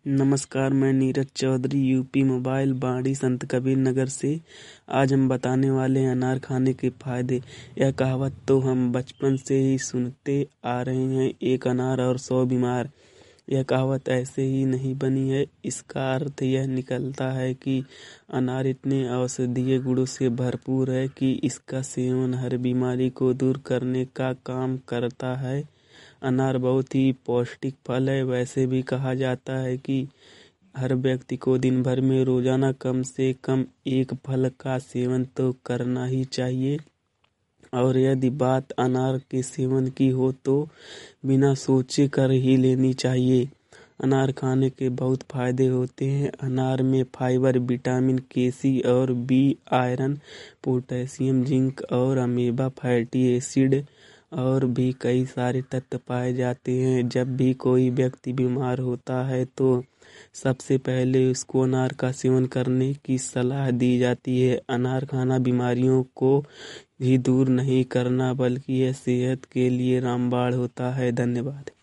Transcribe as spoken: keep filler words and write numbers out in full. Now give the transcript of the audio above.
नमस्कार, मैं Neeraj Chaudhary UP mobile बाड़ी संत कबीर नगर से। आज हम बताने वाले हैं अनार खाने के फायदे। यह कहावत तो हम बचपन से ही सुनते आ रहे हैं, एक अनार और सौ बीमार। यह कहावत ऐसे ही नहीं बनी है, इसका अर्थ यह निकलता है कि अनार इतने औषधीय गुणों से भरपूर है कि इसका सेवन हर बीमारी को दूर करने का काम करता है। अनार बहुत ही पौष्टिक फल है। वैसे भी कहा जाता है कि हर व्यक्ति को दिन भर में रोजाना कम से कम एक फल का सेवन तो करना ही चाहिए। और यदि बात अनार के सेवन की हो तो बिना सोचे कर ही लेनी चाहिए। अनार खाने के बहुत फायदे होते हैं। अनार में फाइबर, विटामिन के, सी और बी, आयरन, पोटेशियम, जिंक और अमीबा फैटी एसिड और भी कई सारे तत्व पाए जाते हैं। जब भी कोई व्यक्ति बीमार होता है तो सबसे पहले उसको अनार का सेवन करने की सलाह दी जाती है। अनार खाना बीमारियों को ही दूर नहीं करना बल्कि यह सेहत के लिए रामबाण होता है। धन्यवाद।